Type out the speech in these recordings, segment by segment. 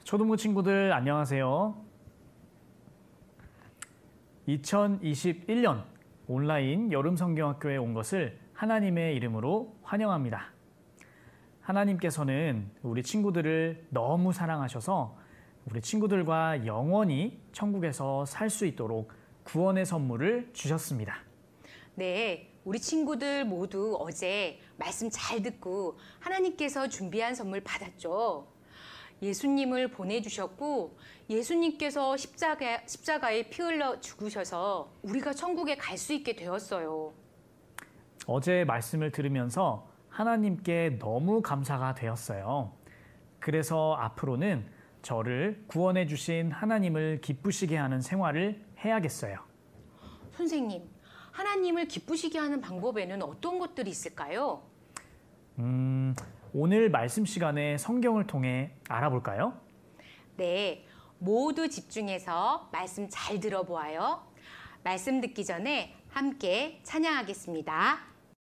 초등부 친구들 안녕하세요. 2021년 온라인 여름성경학교에 온 것을 하나님의 이름으로 환영합니다. 하나님께서는 우리 친구들을 너무 사랑하셔서 우리 친구들과 영원히 천국에서 살 수 있도록 구원의 선물을 주셨습니다. 네, 우리 친구들 모두 어제 말씀 잘 듣고 하나님께서 준비한 선물 받았죠. 예수님을 보내주셨고 예수님께서 십자가에 피 흘려 죽으셔서 우리가 천국에 갈 수 있게 되었어요. 어제 말씀을 들으면서 하나님께 너무 감사가 되었어요. 그래서 앞으로는 저를 구원해 주신 하나님을 기쁘시게 하는 생활을 해야겠어요. 선생님, 하나님을 기쁘시게 하는 방법에는 어떤 것들이 있을까요? 오늘 말씀 시간에 성경을 통해 알아볼까요? 네, 모두 집중해서 말씀 잘 들어보아요. 말씀 듣기 전에 함께 찬양하겠습니다.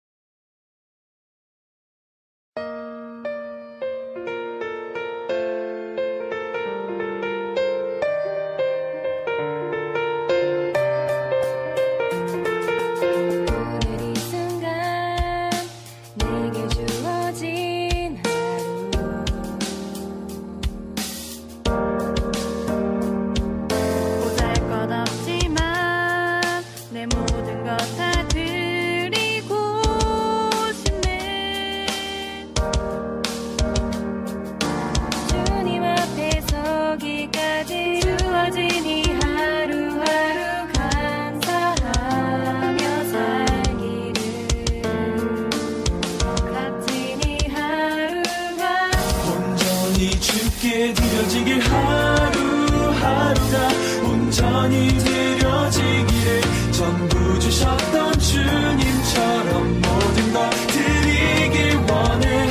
드려지길 하루하루가 온전히 드려지기를 전부 주셨던 주님처럼 모든 것 드리길 원해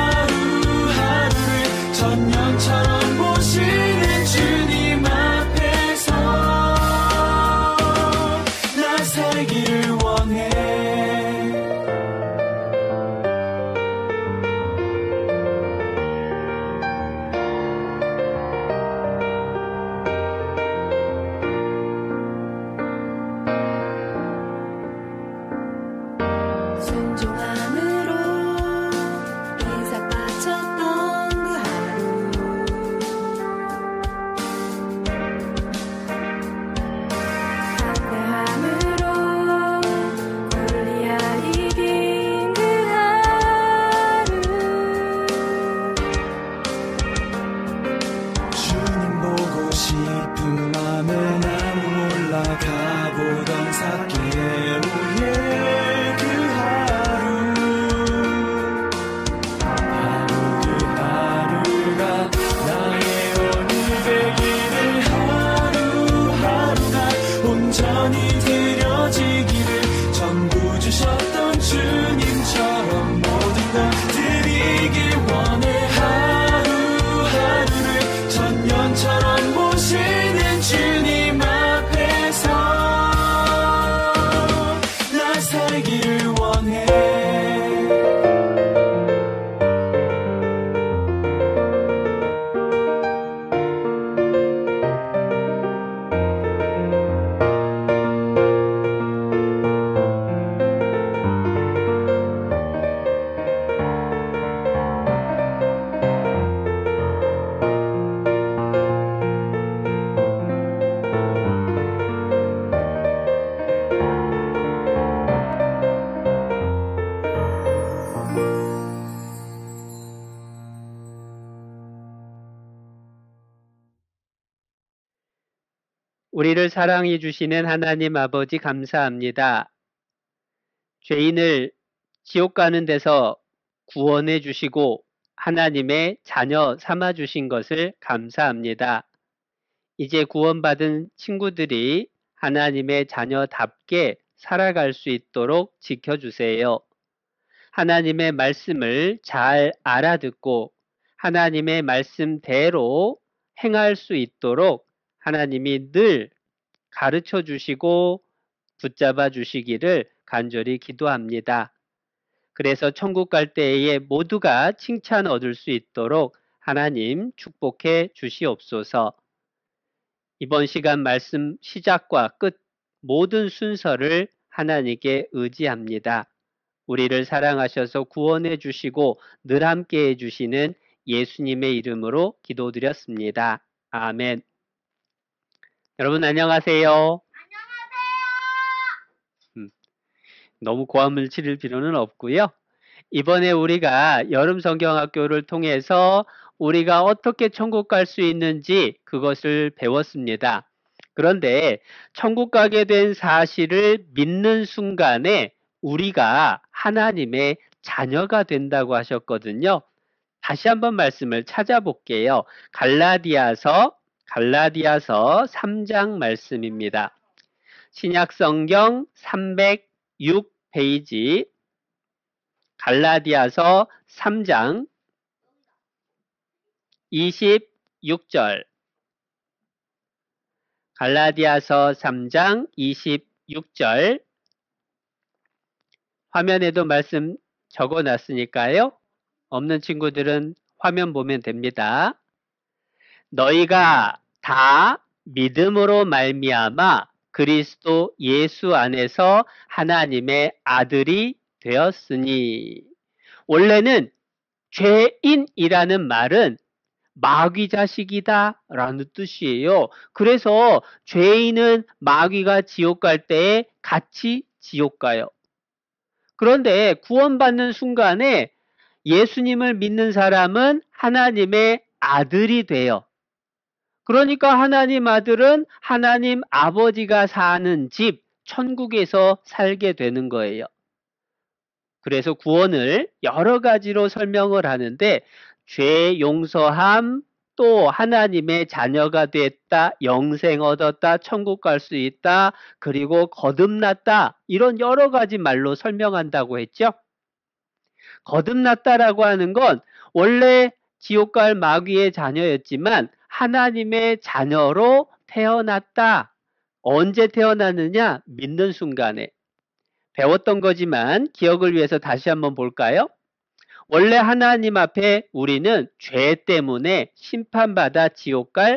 하루하루를 천년처럼 모시는 주님 앞에서 나 살기를 원해. 싶은 맘에 나무 올라가보던 사개오예 그 하루 그 하루가 나의 오늘 되기를 하루하루가 온전히 드려지기를 전부 주셨던 주님처럼 모든 것 드리길 원해 하루하루를 천년처럼 모시는 주님 앞에서 나 살기를 원해. 우리를 사랑해 주시는 하나님 아버지 감사합니다. 죄인을 지옥 가는 데서 구원해 주시고 하나님의 자녀 삼아 주신 것을 감사합니다. 이제 구원받은 친구들이 하나님의 자녀답게 살아갈 수 있도록 지켜주세요. 하나님의 말씀을 잘 알아듣고 하나님의 말씀대로 행할 수 있도록 하나님이 늘 가르쳐 주시고 붙잡아 주시기를 간절히 기도합니다. 그래서 천국 갈 때에 모두가 칭찬 얻을 수 있도록 하나님 축복해 주시옵소서. 이번 시간 말씀 시작과 끝 모든 순서를 하나님께 의지합니다. 우리를 사랑하셔서 구원해 주시고 늘 함께 해 주시는 예수님의 이름으로 기도드렸습니다. 아멘. 여러분 안녕하세요. 너무 고함을 치를 필요는 없고요. 이번에 우리가 여름 성경학교를 통해서 우리가 어떻게 천국 갈 수 있는지 그것을 배웠습니다. 그런데 천국 가게 된 사실을 믿는 순간에 우리가 하나님의 자녀가 된다고 하셨거든요. 다시 한번 말씀을 찾아볼게요. 갈라디아서 3장 말씀입니다. 신약성경 306페이지 갈라디아서 3장 26절 갈라디아서 3장 26절 화면에도 말씀 적어놨으니까요. 없는 친구들은 화면 보면 됩니다. 너희가 다 믿음으로 말미암아 그리스도 예수 안에서 하나님의 아들이 되었으니. 원래는 죄인이라는 말은 마귀 자식이다 라는 뜻이에요. 그래서 죄인은 마귀가 지옥 갈 때에 같이 지옥 가요. 그런데 구원받는 순간에 예수님을 믿는 사람은 하나님의 아들이 돼요. 그러니까 하나님 아들은 하나님 아버지가 사는 집, 천국에서 살게 되는 거예요. 그래서 구원을 여러 가지로 설명을 하는데 죄 용서함, 또 하나님의 자녀가 됐다, 영생 얻었다, 천국 갈 수 있다, 그리고 거듭났다, 이런 여러 가지 말로 설명한다고 했죠. 거듭났다라고 하는 건 원래 지옥 갈 마귀의 자녀였지만 하나님의 자녀로 태어났다. 언제 태어났느냐? 믿는 순간에. 배웠던 거지만 기억을 위해서 다시 한번 볼까요? 원래 하나님 앞에 우리는 죄 때문에 심판받아 지옥 갈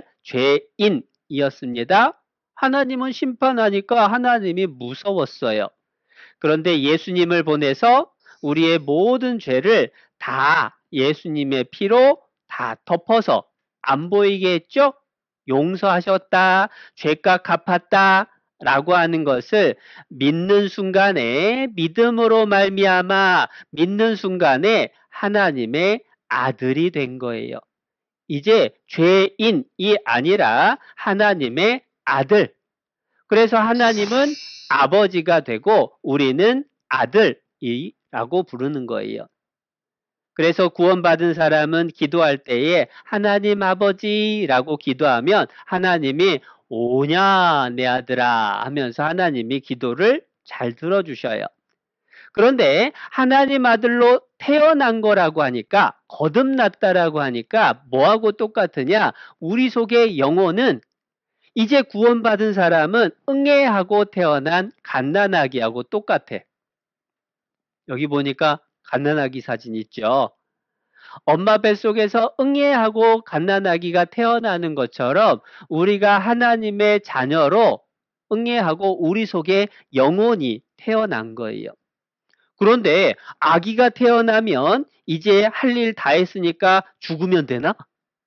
죄인이었습니다. 하나님은 심판하니까 하나님이 무서웠어요. 그런데 예수님을 보내서 우리의 모든 죄를 다 예수님의 피로 다 덮어서 안 보이게 했죠? 용서하셨다, 죄값 갚았다 라고 하는 것을 믿는 순간에, 믿음으로 말미암아 믿는 순간에 하나님의 아들이 된 거예요. 이제 죄인이 아니라 하나님의 아들. 그래서 하나님은 아버지가 되고 우리는 아들이라고 부르는 거예요. 그래서 구원받은 사람은 기도할 때에 하나님 아버지라고 기도하면 하나님이 오냐 내 아들아 하면서 하나님이 기도를 잘 들어주셔요. 그런데 하나님 아들로 태어난 거라고 하니까, 거듭났다라고 하니까 뭐하고 똑같으냐? 우리 속의 영혼은 이제 구원받은 사람은 응애하고 태어난 갓난아기하고 똑같아. 여기 보니까 갓난아기 사진 있죠. 엄마 뱃속에서 응애하고 갓난아기가 태어나는 것처럼 우리가 하나님의 자녀로 응애하고 우리 속에 영혼이 태어난 거예요. 그런데 아기가 태어나면 이제 할 일 다 했으니까 죽으면 되나?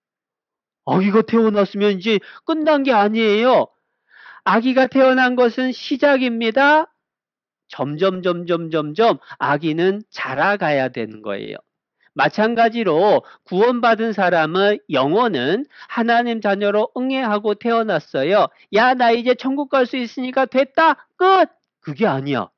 아기가 태어났으면 이제 끝난 게 아니에요. 아기가 태어난 것은 시작입니다. 점점 아기는 자라가야 되는 거예요. 마찬가지로 구원받은 사람의 영혼은 하나님 자녀로 응애하고 태어났어요. 야, 나 이제 천국 갈 수 있으니까 됐다. 끝. 그게 아니야.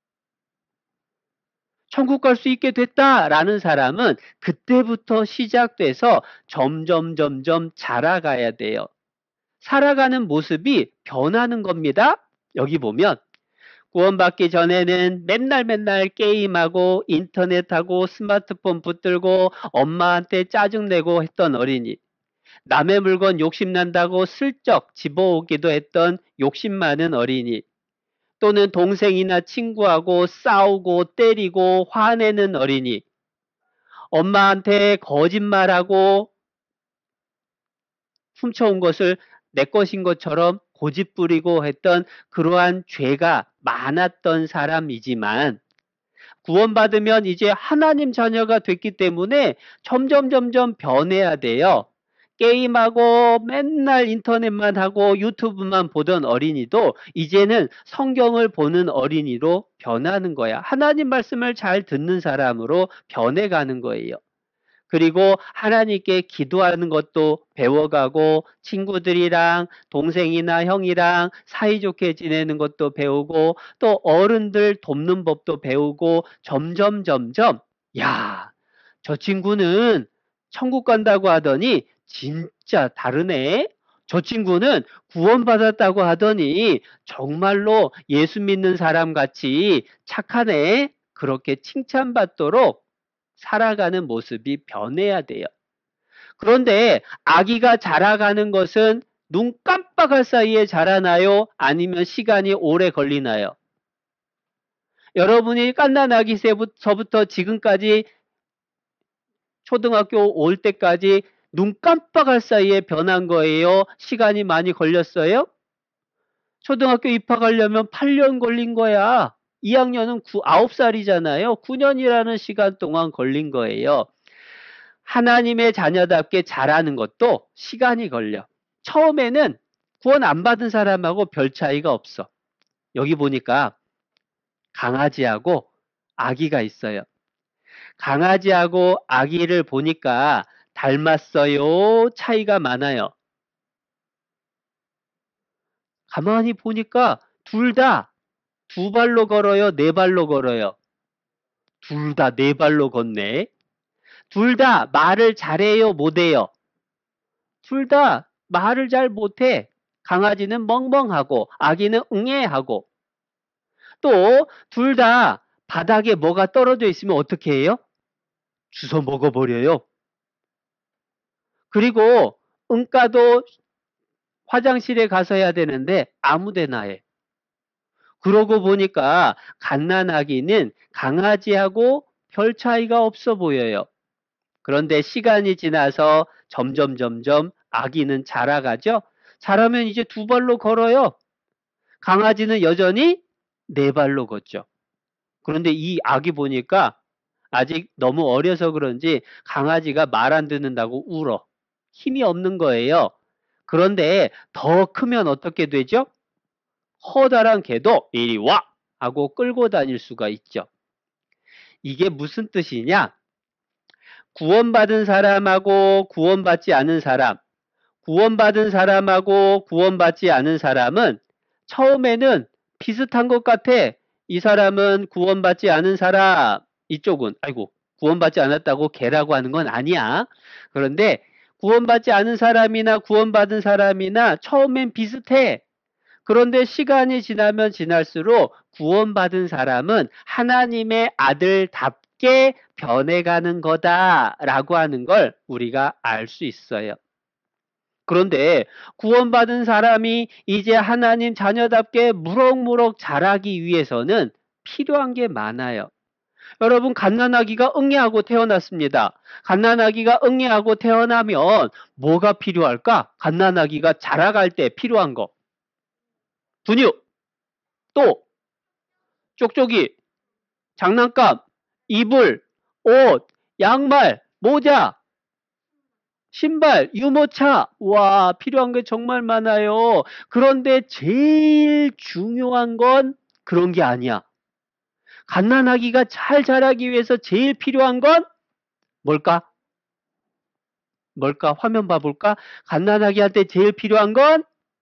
천국 갈 수 있게 됐다라는 사람은 그때부터 시작돼서 점점 자라가야 돼요. 살아가는 모습이 변하는 겁니다. 여기 보면 구원받기 전에는 맨날 게임하고 인터넷하고 스마트폰 붙들고 엄마한테 짜증내고 했던 어린이, 남의 물건 욕심난다고 슬쩍 집어오기도 했던 욕심 많은 어린이, 또는 동생이나 친구하고 싸우고 때리고 화내는 어린이, 엄마한테 거짓말하고 훔쳐온 것을 내 것인 것처럼 고집부리고 했던 그러한 죄가 많았던 사람이지만 구원받으면 이제 하나님 자녀가 됐기 때문에 점점 변해야 돼요. 게임하고 맨날 인터넷만 하고 유튜브만 보던 어린이도 이제는 성경을 보는 어린이로 변하는 거야. 하나님 말씀을 잘 듣는 사람으로 변해가는 거예요. 그리고 하나님께 기도하는 것도 배워가고 친구들이랑 동생이나 형이랑 사이좋게 지내는 것도 배우고 또 어른들 돕는 법도 배우고 점점 야, 저 친구는 천국 간다고 하더니 진짜 다르네. 저 친구는 구원받았다고 하더니 정말로 예수 믿는 사람 같이 착하네. 그렇게 칭찬받도록 살아가는 모습이 변해야 돼요. 그런데 아기가 자라가는 것은 눈 깜빡할 사이에 자라나요? 아니면 시간이 오래 걸리나요? 여러분이 갓난아기서부터 지금까지 초등학교 올 때까지 눈 깜빡할 사이에 변한 거예요? 시간이 많이 걸렸어요? 초등학교 입학하려면 8년 걸린 거야. 2학년은 9살이잖아요. 9년이라는 시간 동안 걸린 거예요. 하나님의 자녀답게 자라는 것도 시간이 걸려. 처음에는 구원 안 받은 사람하고 별 차이가 없어. 여기 보니까 강아지하고 아기가 있어요. 강아지하고 아기를 보니까 닮았어요? 차이가 많아요? 가만히 보니까 둘 다 두 발로 걸어요? 네 발로 걸어요? 둘 다 네 발로 걷네. 둘 다 말을 잘해요? 못해요? 둘 다 말을 잘 못해. 강아지는 멍멍하고 아기는 응애하고. 또 둘 다 바닥에 뭐가 떨어져 있으면 어떻게 해요? 주워 먹어버려요. 그리고 응가도 화장실에 가서 해야 되는데 아무데나 해. 그러고 보니까 갓난아기는 강아지하고 별 차이가 없어 보여요. 그런데 시간이 지나서 점점 아기는 자라가죠. 자라면 이제 두 발로 걸어요. 강아지는 여전히 네 발로 걷죠. 그런데 이 아기 보니까 아직 너무 어려서 그런지 강아지가 말 안 듣는다고 울어. 힘이 없는 거예요. 그런데 더 크면 어떻게 되죠? 커다란 개도 이리 와! 하고 끌고 다닐 수가 있죠. 이게 무슨 뜻이냐? 구원받은 사람하고 구원받지 않은 사람, 구원받은 사람하고 구원받지 않은 사람은 처음에는 비슷한 것 같아. 이 사람은 구원받지 않은 사람, 이쪽은 아이고 구원받지 않았다고 개라고 하는 건 아니야. 그런데 구원받지 않은 사람이나 구원받은 사람이나 처음엔 비슷해. 그런데 시간이 지나면 지날수록 구원받은 사람은 하나님의 아들답게 변해가는 거다라고 하는 걸 우리가 알 수 있어요. 그런데 구원받은 사람이 이제 하나님 자녀답게 무럭무럭 자라기 위해서는 필요한 게 많아요. 여러분, 갓난아기가 응애하고 태어났습니다. 갓난아기가 응애하고 태어나면 뭐가 필요할까? 갓난아기가 자라갈 때 필요한 거. 분유, 또 쪽쪽이, 장난감, 이불, 옷, 양말, 모자, 신발, 유모차. 와, 필요한 게 정말 많아요. 그런데 제일 중요한 건 그런 게 아니야. 갓난아기가 잘 자라기 위해서 제일 필요한 건 뭘까? 화면 봐볼까? 갓난아기한테 제일 필요한 건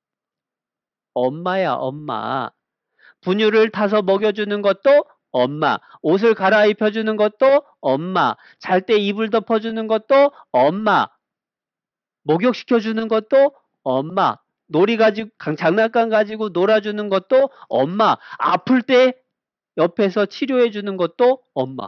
엄마야, 엄마. 분유를 타서 먹여주는 것도 엄마. 옷을 갈아입혀주는 것도 엄마. 잘 때 이불 덮어주는 것도 엄마. 목욕시켜주는 것도 엄마. 장난감 가지고 놀아주는 것도 엄마. 아플 때 옆에서 치료해주는 것도 엄마.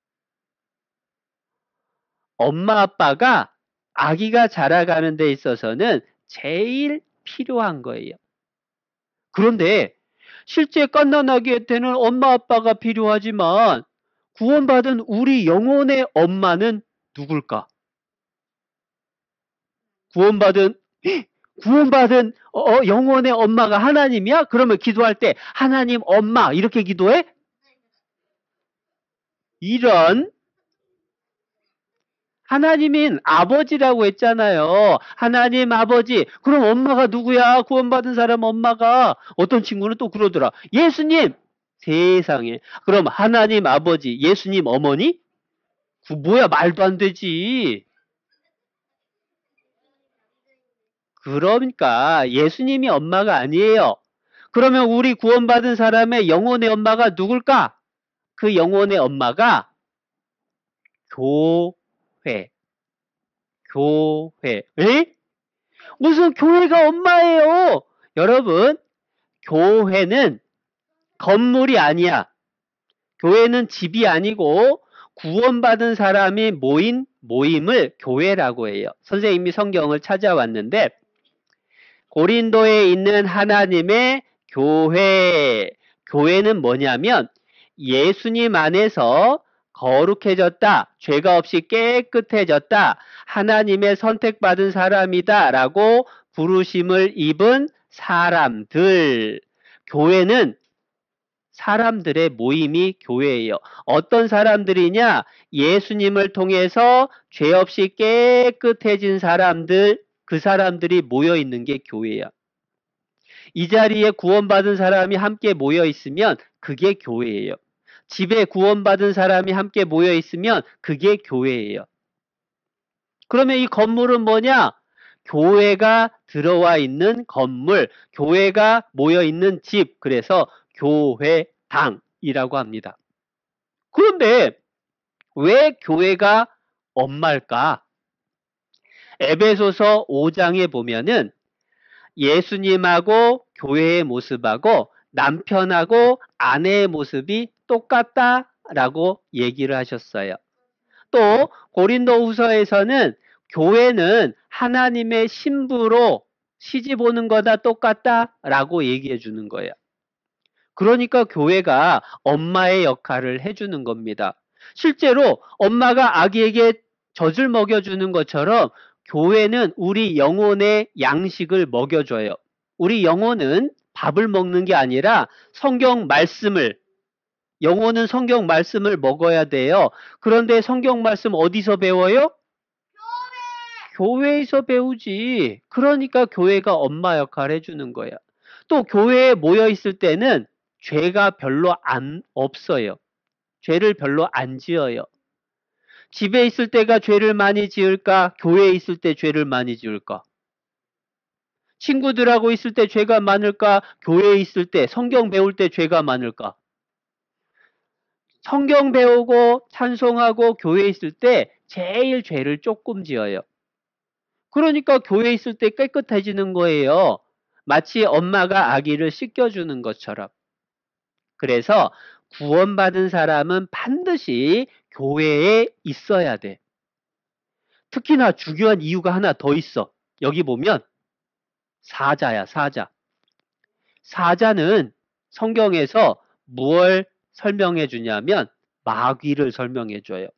엄마, 아빠가 아기가 자라가는 데 있어서는 제일 필요한 거예요. 그런데 실제 갓난아기한테는 엄마, 아빠가 필요하지만 구원받은 우리 영혼의 엄마는 누굴까? 구원받은 구원받은 영혼의 엄마가 하나님이야? 그러면 기도할 때 하나님 엄마 이렇게 기도해? 이런 하나님인 아버지라고 했잖아요. 하나님 아버지. 그럼 엄마가 누구야? 구원받은 사람 엄마가. 어떤 친구는 또 그러더라. 예수님. 세상에. 그럼 하나님 아버지, 예수님 어머니? 그 뭐야 말도 안 되지. 그러니까 예수님이 엄마가 아니에요. 그러면 우리 구원받은 사람의 영혼의 엄마가 누굴까? 그 영혼의 엄마가 교회. 교회. 에? 무슨 교회가 엄마예요? 여러분, 교회는 건물이 아니야. 교회는 집이 아니고 구원받은 사람이 모인 모임을 교회라고 해요. 선생님이 성경을 찾아왔는데 고린도에 있는 하나님의 교회. 교회는 뭐냐면 예수님 안에서 거룩해졌다. 죄가 없이 깨끗해졌다. 하나님의 선택받은 사람이다. 라고 부르심을 입은 사람들. 교회는 사람들의 모임이 교회예요. 어떤 사람들이냐? 예수님을 통해서 죄 없이 깨끗해진 사람들, 그 사람들이 모여 있는 게 교회야. 이 자리에 구원받은 사람이 함께 모여 있으면 그게 교회예요. 집에 구원받은 사람이 함께 모여 있으면 그게 교회예요. 그러면 이 건물은 뭐냐? 교회가 들어와 있는 건물, 교회가 모여 있는 집, 그래서 교회당이라고 합니다. 그런데 왜 교회가 엄마일까? 에베소서 5장에 보면은 예수님하고 교회의 모습하고 남편하고 아내의 모습이 똑같다라고 얘기를 하셨어요. 또 고린도후서에서는 교회는 하나님의 신부로 시집 오는 거다 똑같다라고 얘기해 주는 거예요. 그러니까 교회가 엄마의 역할을 해주는 겁니다. 실제로 엄마가 아기에게 젖을 먹여주는 것처럼 교회는 우리 영혼의 양식을 먹여줘요. 우리 영혼은 밥을 먹는 게 아니라 성경 말씀을, 영혼은 성경 말씀을 먹어야 돼요. 그런데 성경 말씀 어디서 배워요? 교회에서 배우지. 그러니까 교회가 엄마 역할을 해주는 거야. 또 교회에 모여 있을 때는 죄가 별로 없어요. 죄를 별로 안 지어요. 집에 있을 때가 죄를 많이 지을까? 교회에 있을 때 죄를 많이 지을까? 친구들하고 있을 때 죄가 많을까? 교회에 있을 때, 성경 배울 때 죄가 많을까? 성경 배우고 찬송하고 교회에 있을 때 제일 죄를 조금 지어요. 그러니까 교회에 있을 때 깨끗해지는 거예요. 마치 엄마가 아기를 씻겨주는 것처럼. 그래서 구원받은 사람은 반드시 교회에 있어야 돼. 특히나 중요한 이유가 하나 더 있어. 여기 보면 사자야, 사자. 사자는 성경에서 무엇을 설명해 주냐면 마귀를 설명해 줘요.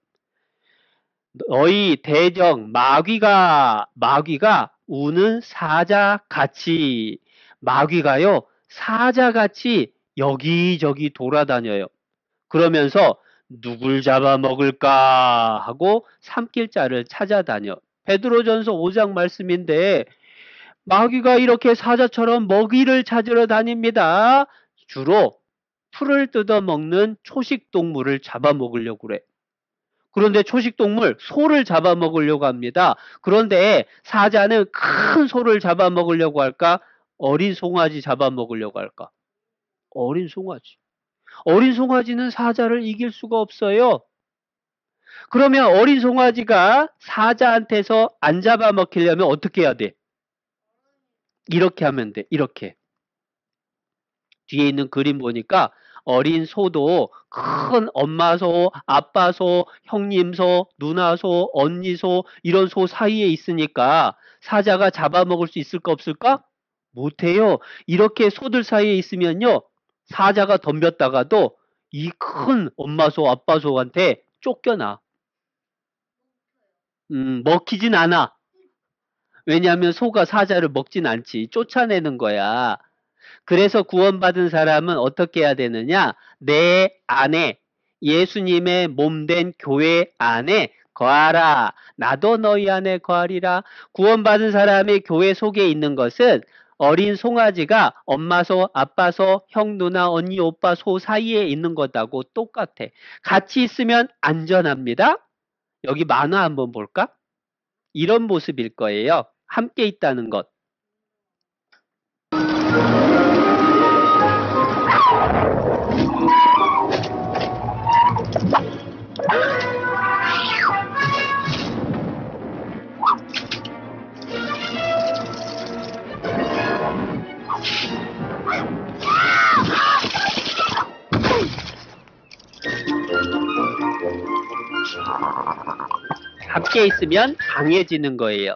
너희 대적 마귀가 우는 사자같이, 마귀가요 사자같이 여기저기 돌아다녀요. 그러면서 누굴 잡아먹을까 하고 삼킬 자를 찾아다녀. 베드로전서 5장 말씀인데 마귀가 이렇게 사자처럼 먹이를 찾으러 다닙니다. 주로 풀을 뜯어먹는 초식동물을 잡아먹으려고 그래. 그런데 초식동물, 소를 잡아먹으려고 합니다. 그런데 사자는 큰 소를 잡아먹으려고 할까? 어린 송아지 잡아먹으려고 할까? 어린 송아지. 어린 송아지는 사자를 이길 수가 없어요. 그러면 어린 송아지가 사자한테서 안 잡아먹히려면 어떻게 해야 돼? 이렇게 하면 돼. 이렇게. 뒤에 있는 그림 보니까 어린 소도 큰 엄마 소, 아빠 소, 형님 소, 누나 소, 언니 소 이런 소 사이에 있으니까 사자가 잡아먹을 수 있을까 없을까? 못해요. 이렇게 소들 사이에 있으면요. 사자가 덤볐다가도 이 큰 엄마 소, 아빠 소한테 쫓겨나. 먹히진 않아. 왜냐하면 소가 사자를 먹진 않지. 쫓아내는 거야. 그래서 구원받은 사람은 어떻게 해야 되느냐? 내 안에 예수님의 몸된 교회 안에 거하라. 나도 너희 안에 거하리라. 구원받은 사람이 교회 속에 있는 것은 어린 송아지가 엄마 소, 아빠 소, 형, 누나, 언니, 오빠 소 사이에 있는 것하고 똑같아. 같이 있으면 안전합니다. 여기 만화 한번 볼까? 이런 모습일 거예요. 함께 있다는 것. 함께 있으면 강해지는 거예요.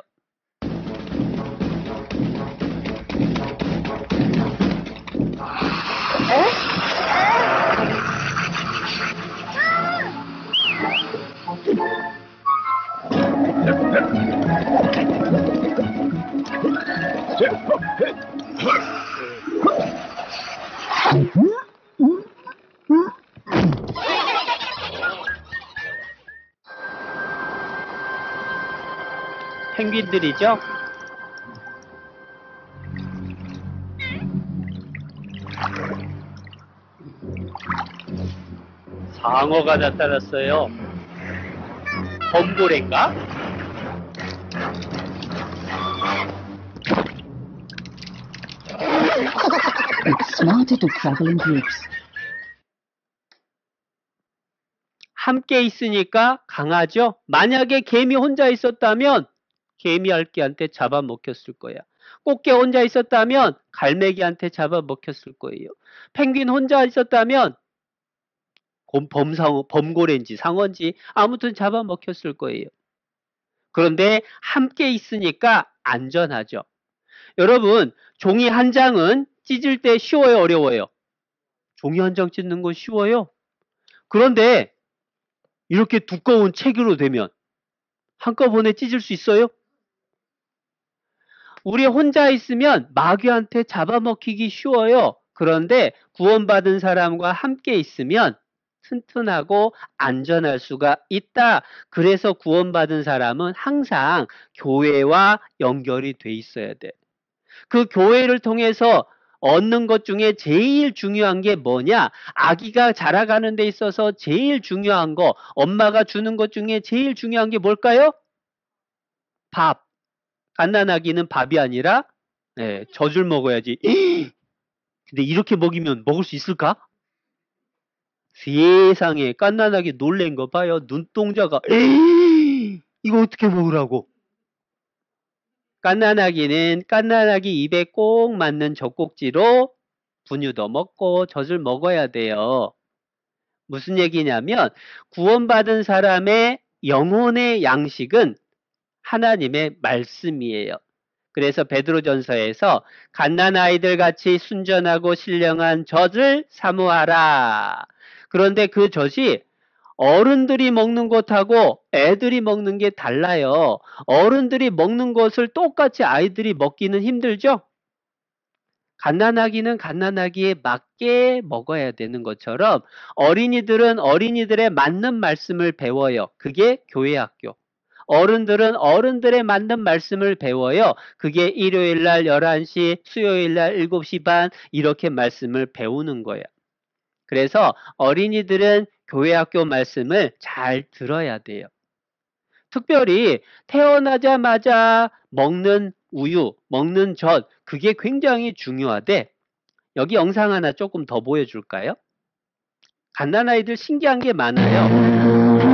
펭귄들이죠? 상어가 나타났어요. 범고래인가? Smarter to travel in groups. 함께 있으니까 강하죠? 만약에 개미 혼자 있었다면 개미알기한테 잡아먹혔을 거야. 꽃게 혼자 있었다면 갈매기한테 잡아먹혔을 거예요. 펭귄 혼자 있었다면 범고래인지 상어인지 아무튼 잡아먹혔을 거예요. 그런데 함께 있으니까 안전하죠. 여러분, 종이 한 장은 찢을 때 쉬워요, 어려워요? 종이 한 장 찢는 건 쉬워요. 그런데 이렇게 두꺼운 책으로 되면 한꺼번에 찢을 수 있어요? 우리 혼자 있으면 마귀한테 잡아먹히기 쉬워요. 그런데 구원받은 사람과 함께 있으면 튼튼하고 안전할 수가 있다. 그래서 구원받은 사람은 항상 교회와 연결이 돼 있어야 돼. 그 교회를 통해서 얻는 것 중에 제일 중요한 게 뭐냐? 아기가 자라가는 데 있어서 제일 중요한 거, 엄마가 주는 것 중에 제일 중요한 게 뭘까요? 밥. 갓난아기는 밥이 아니라 젖을 먹어야지. 근데 이렇게 먹이면 먹을 수 있을까? 세상에 갓난아기 놀란 거 봐요. 눈동자가 이거 어떻게 먹으라고? 갓난아기는 갓난아기 입에 꼭 맞는 젖꼭지로 분유도 먹고 젖을 먹어야 돼요. 무슨 얘기냐면 구원받은 사람의 영혼의 양식은 하나님의 말씀이에요. 그래서 베드로전서에서 갓난아이들 같이 순전하고 신령한 젖을 사모하라. 그런데 그 젖이 어른들이 먹는 것하고 애들이 먹는 게 달라요. 어른들이 먹는 것을 똑같이 아이들이 먹기는 힘들죠? 갓난아기는 갓난아기에 맞게 먹어야 되는 것처럼 어린이들은 어린이들의 맞는 말씀을 배워요. 그게 교회 학교. 어른들은 어른들의 맞는 말씀을 배워요. 그게 일요일날 11시, 수요일날 7시 반 이렇게 말씀을 배우는 거예요. 그래서 어린이들은 교회 학교 말씀을 잘 들어야 돼요. 특별히 태어나자마자 먹는 우유, 먹는 젖, 그게 굉장히 중요하대. 여기 영상 하나 조금 더 보여줄까요? 갓난아이들 신기한 게 많아요.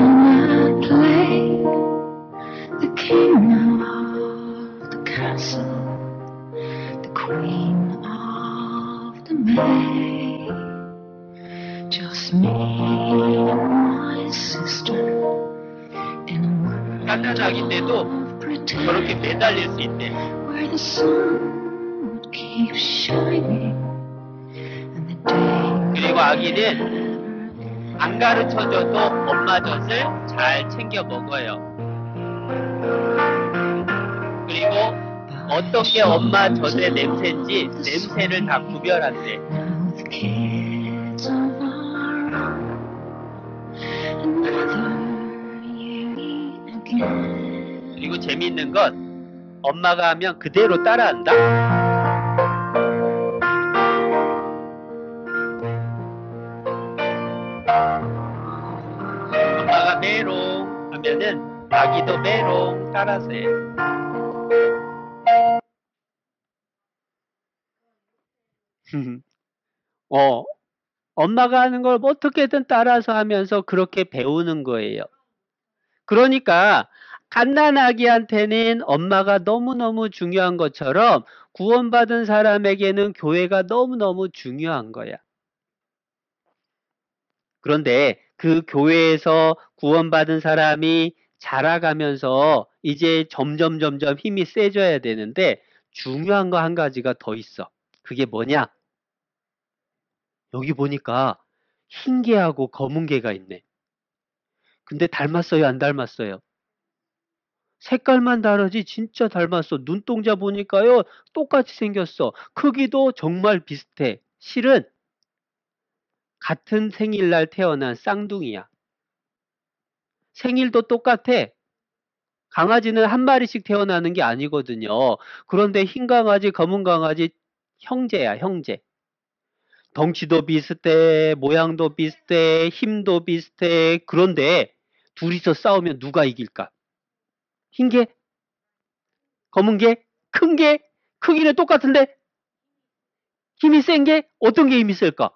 The king of the castle, the queen of the May, just me and my sister in a world 갓난아기인데도 of pretend, 저렇게 매달릴 수 있대. where the sun would keep shining and the day 그리고 아기는 안 가르쳐줘도 엄마 젖을 잘 챙겨 먹어요. 그리고 어떤 게 엄마 젖의 냄새인지 냄새를 다 구별한대. Now the kids are around. Another year again. 그리고 재미있는 건 엄마가 하면 그대로 따라한다. 엄마가 메롱 하면은 아기도 메롱 따라서 해. 엄마가 하는 걸 어떻게든 따라서 하면서 그렇게 배우는 거예요. 그러니까 갓난아기한테는 엄마가 너무너무 중요한 것처럼 구원받은 사람에게는 교회가 너무너무 중요한 거야. 그런데 그 교회에서 구원받은 사람이 자라가면서 이제 점점 힘이 세져야 되는데 중요한 거 한 가지가 더 있어. 그게 뭐냐? 여기 보니까 흰 개하고 검은 개가 있네. 근데 닮았어요? 안 닮았어요? 색깔만 다르지 진짜 닮았어. 눈동자 보니까요 똑같이 생겼어. 크기도 정말 비슷해. 실은 같은 생일날 태어난 쌍둥이야. 생일도 똑같아. 강아지는 한 마리씩 태어나는 게 아니거든요. 그런데 흰 강아지, 검은 강아지 형제야, 형제. 덩치도 비슷해, 모양도 비슷해, 힘도 비슷해. 그런데 둘이서 싸우면 누가 이길까? 흰 개? 검은 개? 큰 개? 크기는 똑같은데 힘이 센 게? 어떤 게 힘이 셀까?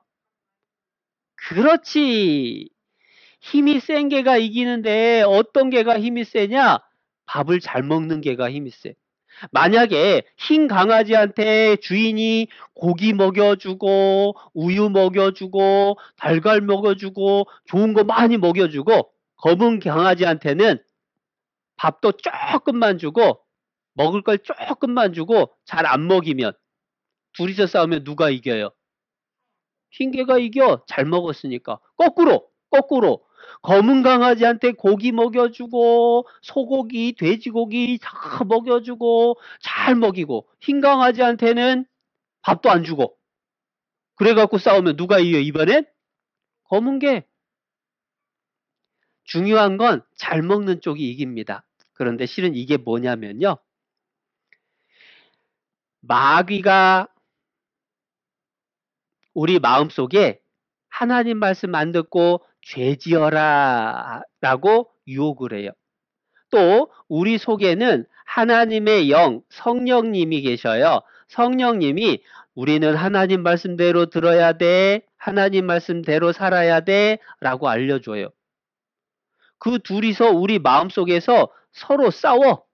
그렇지. 힘이 센 개가 이기는데 어떤 개가 힘이 세냐? 밥을 잘 먹는 개가 힘이 세. 만약에 흰 강아지한테 주인이 고기 먹여주고 우유 먹여주고 달걀 먹여주고 좋은 거 많이 먹여주고 검은 강아지한테는 밥도 조금만 주고 먹을 걸 조금만 주고 잘 안 먹이면 둘이서 싸우면 누가 이겨요? 흰 개가 이겨. 잘 먹었으니까. 거꾸로 검은 강아지한테 고기 먹여주고 소고기, 돼지고기 다 먹여주고 잘 먹이고 흰 강아지한테는 밥도 안 주고 그래갖고 싸우면 누가 이겨 이번엔? 검은 개. 중요한 건 잘 먹는 쪽이 이깁니다. 그런데 실은 이게 뭐냐면요. 마귀가 우리 마음속에 하나님 말씀 안 듣고 죄지어라 라고 유혹을 해요. 또 우리 속에는 하나님의 영, 성령님이 계셔요. 성령님이 우리는 하나님 말씀대로 들어야 돼, 하나님 말씀대로 살아야 돼 라고 알려줘요. 그 둘이서 우리 마음속에서 서로 싸워.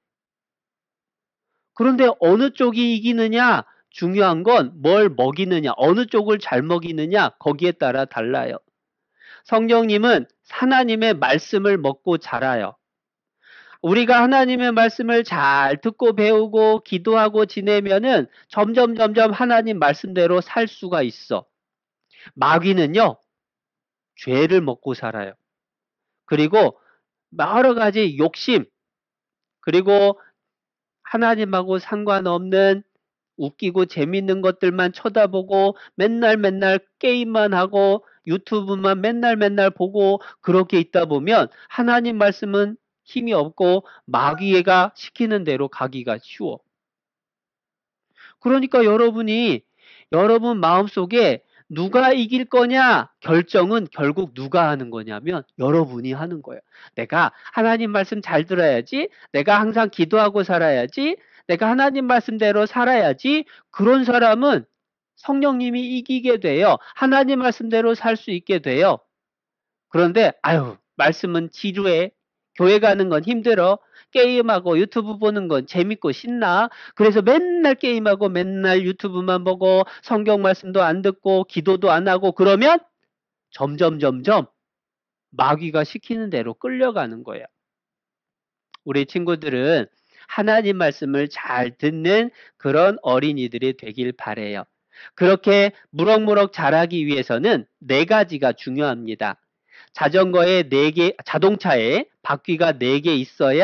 그런데 어느 쪽이 이기느냐? 중요한 건 뭘 먹이느냐, 어느 쪽을 잘 먹이느냐 거기에 따라 달라요. 성령님은 하나님의 말씀을 먹고 자라요. 우리가 하나님의 말씀을 잘 듣고 배우고 기도하고 지내면은 점점 하나님 말씀대로 살 수가 있어. 마귀는요, 죄를 먹고 살아요. 그리고 여러 가지 욕심, 그리고 하나님하고 상관없는 웃기고 재밌는 것들만 쳐다보고 맨날 게임만 하고 유튜브만 맨날 보고 그렇게 있다 보면 하나님 말씀은 힘이 없고 마귀가 시키는 대로 가기가 쉬워. 그러니까 여러분 마음속에 누가 이길 거냐 결정은 결국 누가 하는 거냐면 여러분이 하는 거예요. 내가 하나님 말씀 잘 들어야지, 내가 항상 기도하고 살아야지, 내가 하나님 말씀대로 살아야지. 그런 사람은 성령님이 이기게 돼요. 하나님 말씀대로 살 수 있게 돼요. 그런데 말씀은 지루해. 교회 가는 건 힘들어. 게임하고 유튜브 보는 건 재밌고 신나. 그래서 맨날 게임하고 맨날 유튜브만 보고 성경 말씀도 안 듣고 기도도 안 하고 그러면 점점 마귀가 시키는 대로 끌려가는 거예요. 우리 친구들은 하나님 말씀을 잘 듣는 그런 어린이들이 되길 바래요. 그렇게 무럭무럭 자라기 위해서는 4가지가 중요합니다. 자동차에 바퀴가 4개 있어야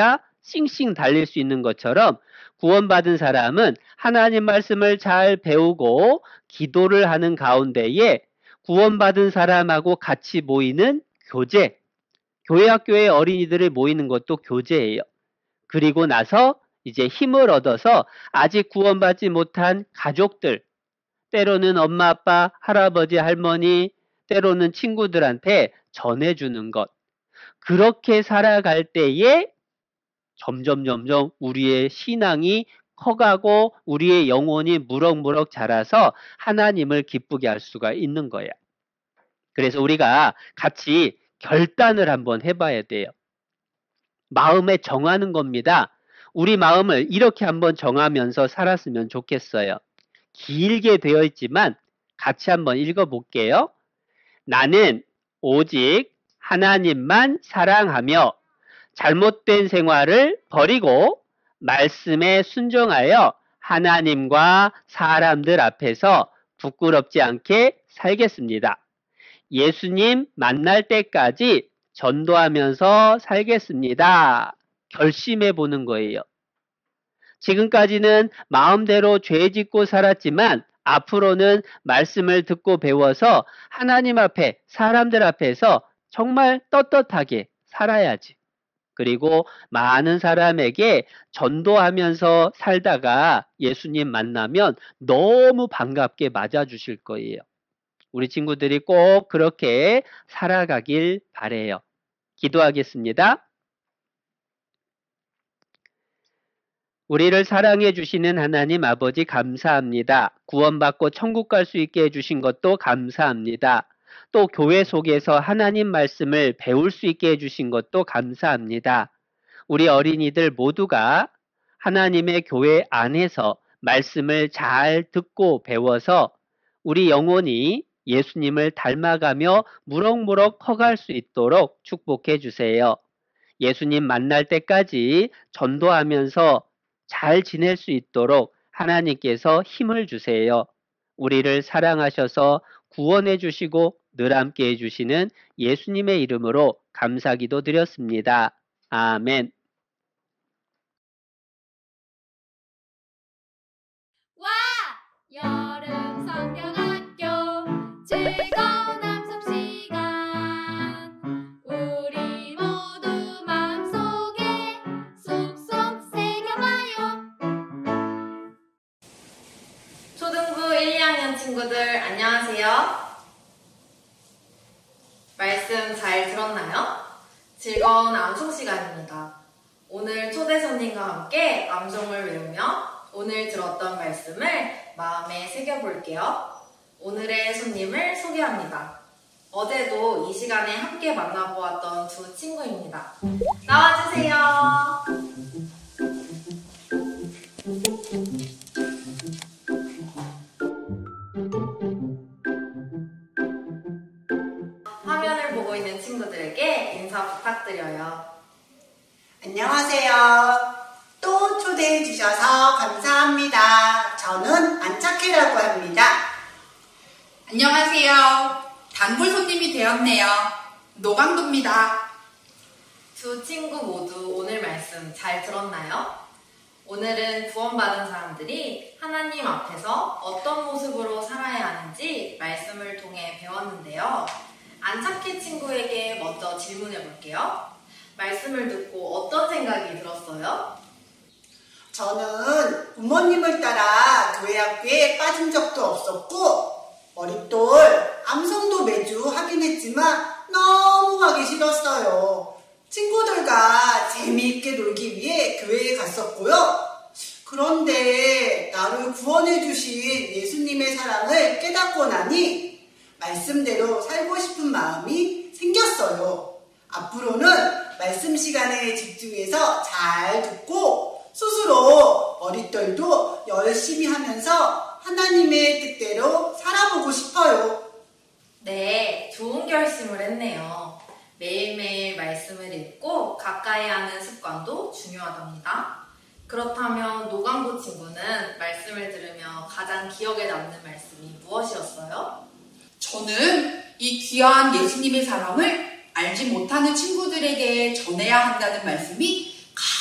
싱싱 달릴 수 있는 것처럼 구원받은 사람은 하나님 말씀을 잘 배우고 기도를 하는 가운데에 구원받은 사람하고 같이 모이는 교제, 교회 학교의 어린이들이 모이는 것도 교제예요. 그리고 나서 이제 힘을 얻어서 아직 구원받지 못한 가족들, 때로는 엄마, 아빠, 할아버지, 할머니, 때로는 친구들한테 전해주는 것. 그렇게 살아갈 때에 점점 우리의 신앙이 커가고 우리의 영혼이 무럭무럭 자라서 하나님을 기쁘게 할 수가 있는 거야. 그래서 우리가 같이 결단을 한번 해봐야 돼요. 마음에 정하는 겁니다. 우리 마음을 이렇게 한번 정하면서 살았으면 좋겠어요. 길게 되어 있지만 같이 한번 읽어볼게요. 나는 오직 하나님만 사랑하며 잘못된 생활을 버리고 말씀에 순종하여 하나님과 사람들 앞에서 부끄럽지 않게 살겠습니다. 예수님 만날 때까지 전도하면서 살겠습니다. 결심해 보는 거예요. 지금까지는 마음대로 죄 짓고 살았지만 앞으로는 말씀을 듣고 배워서 하나님 앞에, 사람들 앞에서 정말 떳떳하게 살아야지. 그리고 많은 사람에게 전도하면서 살다가 예수님 만나면 너무 반갑게 맞아주실 거예요. 우리 친구들이 꼭 그렇게 살아가길 바래요. 기도하겠습니다. 우리를 사랑해 주시는 하나님 아버지 감사합니다. 구원받고 천국 갈 수 있게 해주신 것도 감사합니다. 또 교회 속에서 하나님 말씀을 배울 수 있게 해주신 것도 감사합니다. 우리 어린이들 모두가 하나님의 교회 안에서 말씀을 잘 듣고 배워서 우리 영혼이 예수님을 닮아가며 무럭무럭 커갈 수 있도록 축복해 주세요. 예수님 만날 때까지 전도하면서 잘 지낼 수 있도록 하나님께서 힘을 주세요. 우리를 사랑하셔서 구원해 주시고 늘 함께 해주시는 예수님의 이름으로 감사기도 드렸습니다. 아멘. 와! 여름 성경학교 즐거운 함성 시간 우리 모두 마음속에 쏙쏙 새겨봐요. 초등부 1, 2학년 친구들 안녕하세요. 말씀 잘 들었나요? 즐거운 암송 시간입니다. 오늘 초대 손님과 함께 암송을 외우며 오늘 들었던 말씀을 마음에 새겨볼게요. 오늘의 손님을 소개합니다. 어제도 이 시간에 함께 만나보았던 두 친구입니다. 나와주세요. 화면을 보고 있는 친구들에게 인사 부탁드려요. 안녕하세요. 또 초대해 주셔서 감사합니다. 저는 안착해라고 합니다. 안녕하세요. 단골 손님이 되었네요. 노강도입니다. 두 친구 모두 오늘 말씀 잘 들었나요? 오늘은 구원받은 사람들이 하나님 앞에서 어떤 모습으로 살아야 하는지 말씀을 통해 배웠는데요. 안착해 친구에게 먼저 질문해 볼게요. 말씀을 듣고 어떤 생각이 들었어요? 저는 부모님을 따라 교회 학교에 빠진 적도 없었고 머릿돌, 암송도 매주 하긴 했지만 너무 하기 싫었어요. 친구들과 재미있게 놀기 위해 교회에 갔었고요. 그런데 나를 구원해 주신 예수님의 사랑을 깨닫고 나니 말씀대로 살고 싶은 마음이 생겼어요. 앞으로는 말씀 시간에 집중해서 잘 듣고 스스로 머릿돌도 열심히 하면서 하나님의 뜻대로 살아보고 싶어요. 네, 좋은 결심을 했네요. 매일매일 말씀을 읽고 가까이 하는 습관도 중요하답니다. 그렇다면 노강도 친구는 말씀을 들으며 가장 기억에 남는 말씀이 무엇이었어요? 저는 이 귀한 예수님의 사랑을 알지 못하는 친구들에게 전해야 한다는 말씀이 가장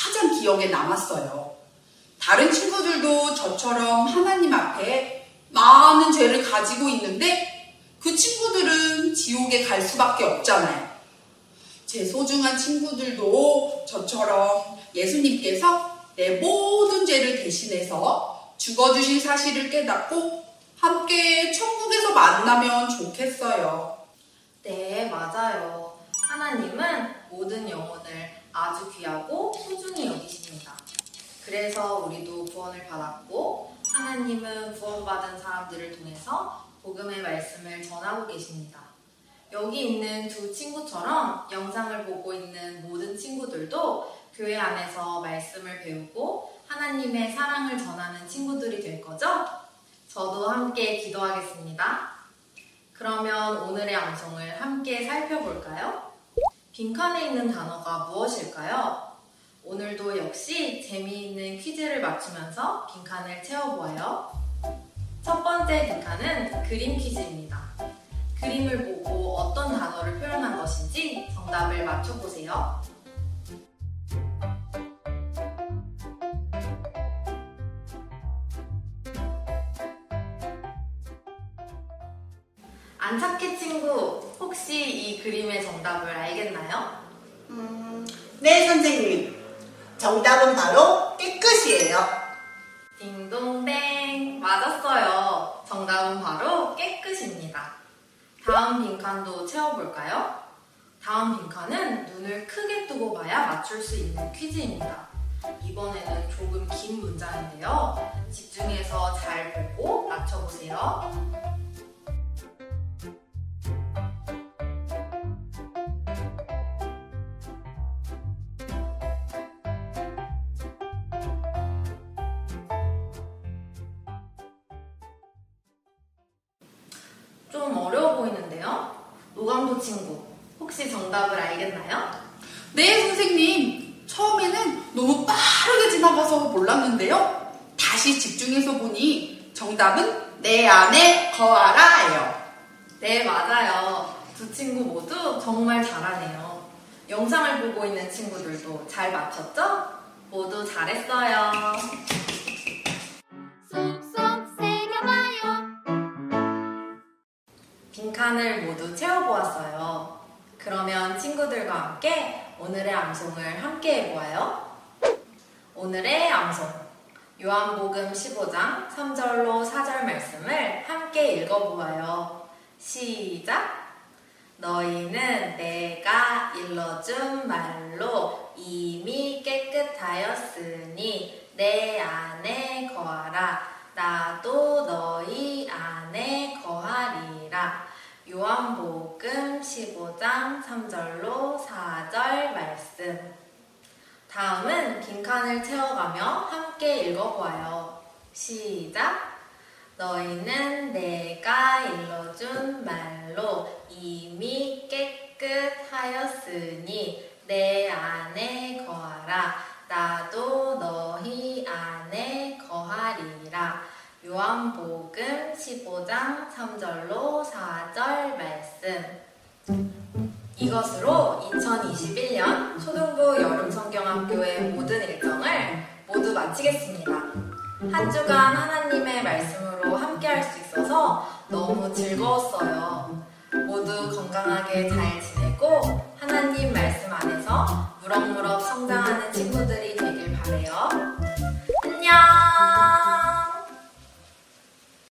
기억에 남았어요. 다른 친구들도 저처럼 하나님 앞에 많은 죄를 가지고 있는데 그 친구들은 지옥에 갈 수밖에 없잖아요. 제 소중한 친구들도 저처럼 예수님께서 내 모든 죄를 대신해서 죽어주신 사실을 깨닫고 함께 천국에서 만나면 좋겠어요. 네, 맞아요. 하나님은 모든 영혼을 아주 귀하고 소중히 여기십니다. 그래서 우리도 구원을 받았고 하나님은 구원받은 사람들을 통해서 복음의 말씀을 전하고 계십니다. 여기 있는 두 친구처럼 영상을 보고 있는 모든 친구들도 교회 안에서 말씀을 배우고 하나님의 사랑을 전하는 친구들이 될 거죠? 저도 함께 기도하겠습니다. 그러면 오늘의 암송을 함께 살펴볼까요? 빈칸에 있는 단어가 무엇일까요? 오늘도 역시 재미있는 퀴즈를 맞추면서 빈칸을 채워보아요. 첫 번째 빈칸은 그림 퀴즈입니다. 그림을 보고 어떤 단어를 표현한 것인지 정답을 맞춰보세요. 안착해 친구, 혹시 이 그림의 정답을 알겠나요? 네, 선생님. 정답은 바로 깨끗이에요. 딩동댕, 맞았어요. 정답은 바로 깨끗입니다. 다음 빈칸도 채워볼까요? 다음 빈칸은 눈을 크게 뜨고 봐야 맞출 수 있는 퀴즈입니다. 이번에는 조금 긴 문장인데요. 집중해서 잘 보고 맞춰보세요. 좀 어려워 보이는데요? 노강도 친구, 혹시 정답을 알겠나요? 네, 선생님. 처음에는 너무 빠르게 지나가서 몰랐는데요. 다시 집중해서 보니 정답은 내 안에 거하라예요. 네, 맞아요. 두 친구 모두 정말 잘하네요. 영상을 보고 있는 친구들도 잘 맞췄죠? 모두 잘했어요. 쏙쏙 새겨봐요. 빈칸을 모두 채워보았어요. 그러면 친구들과 함께 오늘의 암송을 함께 해보아요. 오늘의 암송, 요한복음 15장 3절로 4절 말씀을 함께 읽어보아요. 시작! 너희는 내가 일러준 말로 이미 깨끗하였으니 내 안에 거하라. 나도 너희 안에 거하리라. 요한복음 15장 3절로 4절 말씀. 다음은 빈칸을 채워가며 함께 읽어보아요. 시작! 너희는 내가 일러준 말로 이미 깨끗하였으니 내 안에 거하라. 나도 너희 안에 거하리라. 요한복음 15장 3절로 4절 말씀. 이것으로 2021년 초등부 여름성경학교의 모든 일정을 모두 마치겠습니다. 한 주간 하나님의 말씀으로 함께 할 수 있어서 너무 즐거웠어요. 모두 건강하게 잘 지내고 하나님 말씀 안에서 무럭무럭 성장하는 친구들이 되길 바래요.